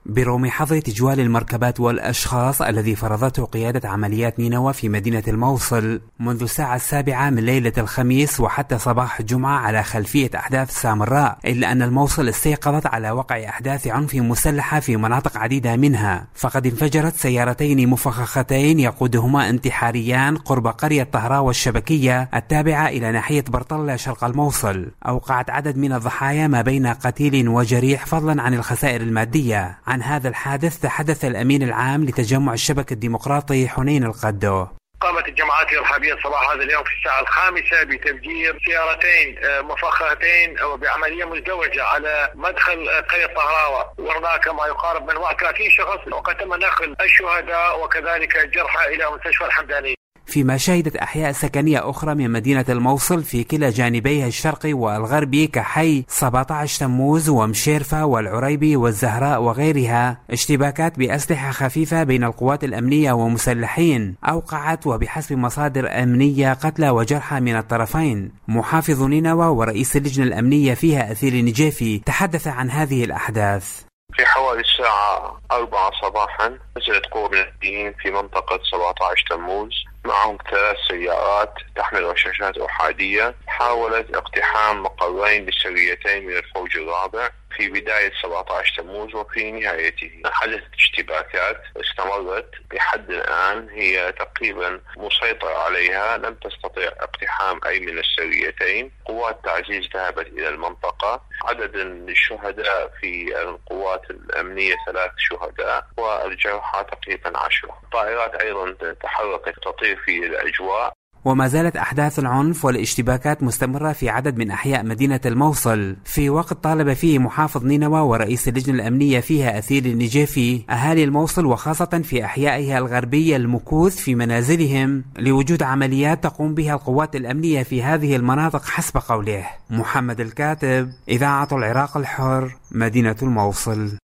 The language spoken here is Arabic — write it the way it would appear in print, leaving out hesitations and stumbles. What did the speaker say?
برغم حظر تجوال المركبات والأشخاص الذي فرضته قيادة عمليات نينوى في مدينة الموصل منذ الساعة 7 من ليلة الخميس وحتى صباح الجمعة على خلفية أحداث سامراء، إلا أن الموصل استيقظت على وقع أحداث عنف مسلحة في مناطق عديدة منها، فقد انفجرت سيارتين مفخختين يقودهما انتحاريان قرب قرية طهراوة الشبكية التابعة إلى ناحية برطلة شرق الموصل، أوقعت عدد من الضحايا ما بين قتيل وجريح فضلا عن الخسائر المادية. عن هذا الحادث تحدث الأمين العام لتجمع الشبك الديمقراطي حنين القدو. قامت الجماعات الإرهابية صباح هذا اليوم في الساعة 5 بتفجير سيارتين مفخختين بعملية مزدوجة على مدخل قرية طهراوة، وهناك ما يقارب من 31 شخص، وقد تم نقل الشهداء وكذلك الجرحى إلى مستشفى الحمدانية. فيما شهدت أحياء سكنية أخرى من مدينة الموصل في كلا جانبيها الشرقي والغربي كحي 17 تموز ومشيرفة والعريبي والزهراء وغيرها اشتباكات بأسلحة خفيفة بين القوات الأمنية ومسلحين أوقعت وبحسب مصادر أمنية قتلى وجرحى من الطرفين. محافظ نينوى ورئيس اللجنة الأمنية فيها أثيل نجيفي تحدث عن هذه الأحداث. في حوالي الساعة 4 صباحا نزلت قوة من الدين في منطقة 17 تموز معهم 3 سيارات تحمل رشاشات أحادية، حاولت اقتحام مقرين لسريتين من الفوج الرابع في بداية 17 تموز وفي نهايته. حدثت اشتباكات استمرت لحد الآن، هي تقريبا مسيطر عليها، لم تستطع اقتحام أي من السريتين. قوات تعزيز ذهبت إلى المنطقة، عدد الشهداء في القوات الأمنية 3 شهداء والجرحى تقريبا 10. الطائرات أيضا تحركت تطير في الأجواء. وما زالت أحداث العنف والاشتباكات مستمرة في عدد من أحياء مدينة الموصل، في وقت طالب فيه محافظ نينوى ورئيس اللجنة الأمنية فيها أثيل النجيفي أهالي الموصل وخاصة في أحيائها الغربية المكوث في منازلهم لوجود عمليات تقوم بها القوات الأمنية في هذه المناطق حسب قوله. محمد الكاتب، إذاعة العراق الحر، مدينة الموصل.